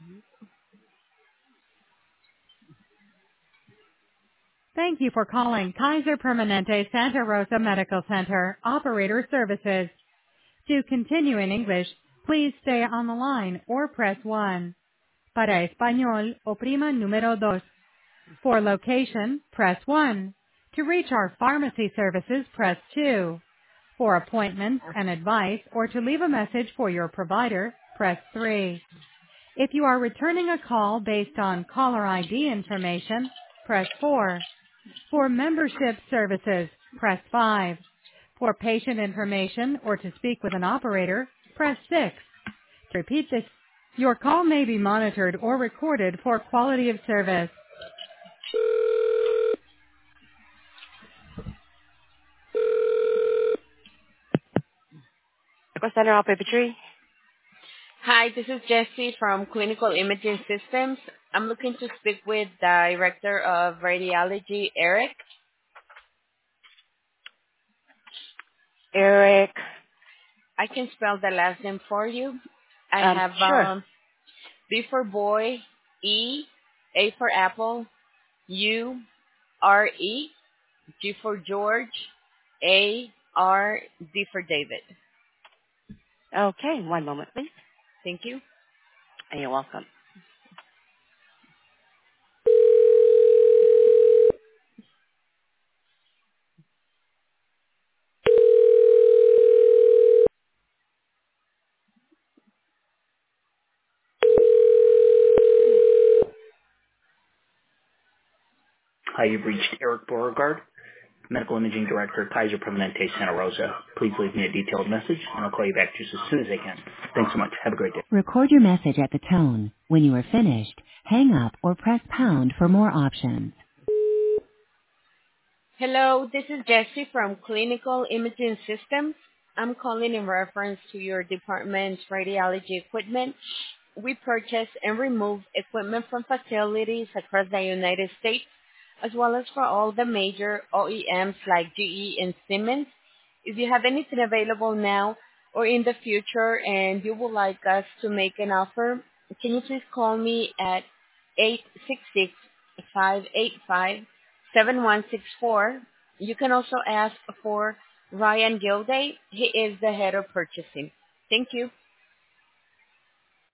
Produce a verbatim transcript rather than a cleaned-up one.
Thank you for calling Kaiser Permanente Santa Rosa Medical Center Operator Services. To continue in English, please stay on the line or press one. Para español, oprima número dos. For location, press one. To reach our pharmacy services, press two. For appointments and advice or to leave a message for your provider, press three. If you are returning a call based on caller I D information, press four. For membership services, press five. For patient information or to speak with an operator, press six. To repeat this, your call may be monitored or recorded for quality of service. Medical Center Optometry. Hi, this is Jessie from Clinical Imaging Systems. I'm looking to speak with Director of Radiology, Eric. Eric. I can spell the last name for you. I Um, have sure. um, B for boy, E, A for apple, U, R, E, G for George, A, R, D for David. Okay, one moment, please. Thank you. And you're welcome. Hi, you've reached Eric Beauregard, Medical Imaging Director, Kaiser Permanente Santa Rosa. Please leave me a detailed message, and I'll call you back just as soon as I can. Thanks so much. Have a great day. Record your message at the tone. When you are finished, hang up or press pound for more options. Hello, this is Jessie from Clinical Imaging Systems. I'm calling in reference to your department's radiology equipment. We purchase and remove equipment from facilities across the United States, as well as for all the major O E Ms like G E and Siemens. If you have anything available now or in the future and you would like us to make an offer, can you please call me at eight six six, five eight five, seven one six four. You can also ask for Ryan Gilday. He is the head of purchasing. Thank you.